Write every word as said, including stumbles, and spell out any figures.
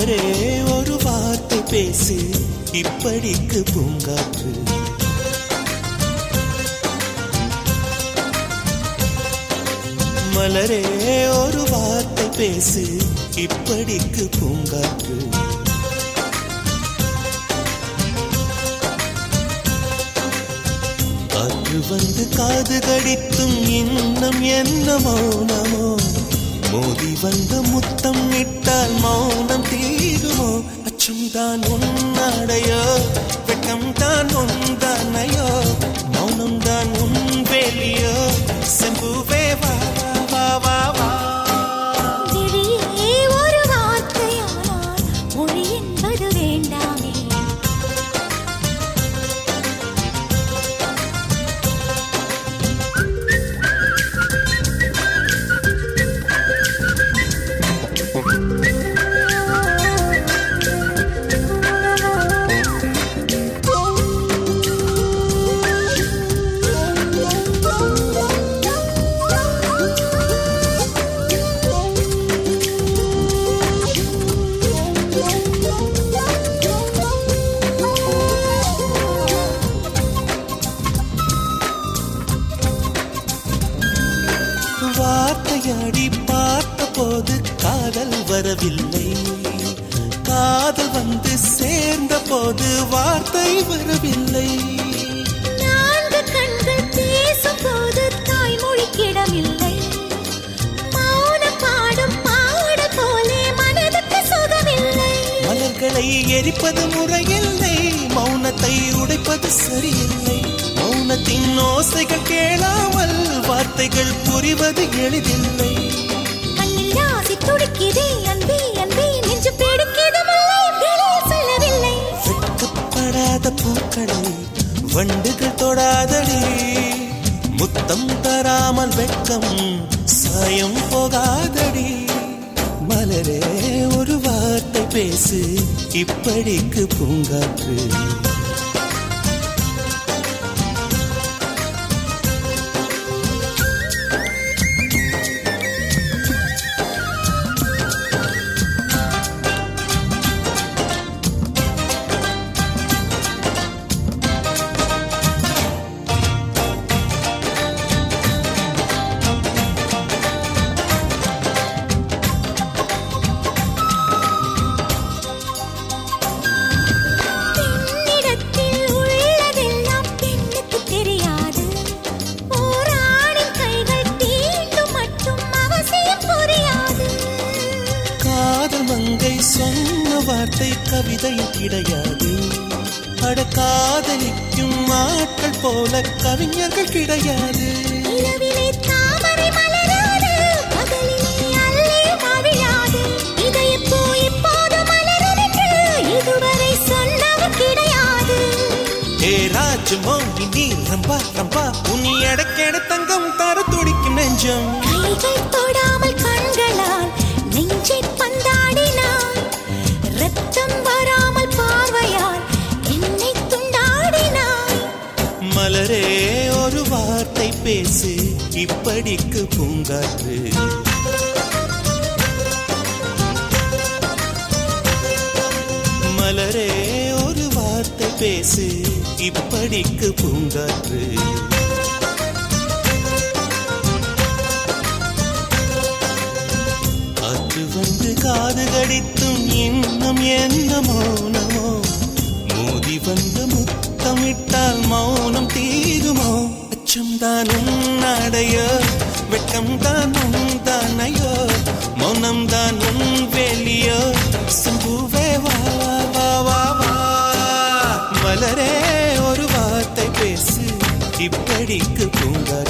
மலரே ஒரு வார்த்தை பேசு, இப்படிக்கு பூங்காற்று. மலரே ஒரு வார்த்தை பேசு, இப்படிக்கு பூங்காற்று. காற்று வந்து காது கடித்தும் இன்னும் என்ன மௌனமோ, மோதி வந்து முத்தம் இட்டால் மௌனம் தீருமோ. அச்சம் தான் உன்னாடையோ, வெட்கம் தான் உந்தானையோ, மௌனம் தான் உன் வேலியோ. செம்புவே வா வா வா வா. விழியே ஒரு வார்த்தையானால் மொழி என்பது வேண்டாமே. வார்த்தையாடி பார்த்த போது காதல் வரவில்லை, காதல் வந்து சேர்ந்த போது வார்த்தை வரவில்லை. நான்கு கண்கள் பேசும் போது தாய்மொழிக்கிடமில்லை, மௌன பாடும் பாட போலே மனதுக்கு சுகமில்லை. மலர்களை எரிப்பது முறையில்லை, மௌனத்தை உடைப்பது சரியில்லை. மௌனத்தின் ஓசைகள் கேளாமல் வார்த்தைகள் புரிவது எளிதில்லை. கண்ணில் ஆசை துடிக்குதே அன்பே அன்பே, நெஞ்சு பிடிக்குது முல்லை, வெளியில் சொல்லவில்லை. வெட்கப்படாத பூக்களை வண்டுகள் தொடாதடி, முத்தம் தராமல் வெட்கம் சாயம் போகாதடி. மலரே ஒரு வார்த்தை பேசு, இப்படிக்கு பூங்காற்று. சொன்ன வார்த்தை கவிதையும் கிடையாது, அட காதலிக்கும் ஆட்கள் போல கவிஞர்கள் கிடையாது. இரவிலே தாமரை மலராது, பகலிலே அல்லி மவிழாது, இதயப்பூ இப்போது மலரென்று இதுவரை சொன்னவர் கிடையாது. ஏ ராஜமோ நீ ரம்பா ரம்பா, உனி எடக்கெட தங்கம் தர துடிக்கும் நெஞ்சம். கைகள் தொடாமல் கண்களால் நெஞ்சை பந்தாடினான், ரத்தம் வராமல் பார்வையால் என்னை துண்டாடினான். மலரே ஒரு வார்த்தை பேசு, இப்படிக்கு பூங்காற்று. மலரே ஒரு வார்த்தை பேசு, இப்படிக்கு பூங்காற்று. காற்று வந்து காது கடித்தும் இன்னும் என்ன மௌனமோ, மோதி வந்து முத்தமிட்டால் மௌனம் தீருமோ. அச்சம் தான் உன்னாடையோ, வெட்கம் தான் உந்தானையோ, மௌனம் தான் உன் வேலியோ. செம்புவே வா வா வா வா. மலரே ஒரு வார்த்தை பேசு, இப்படிக்கு பூங்கா.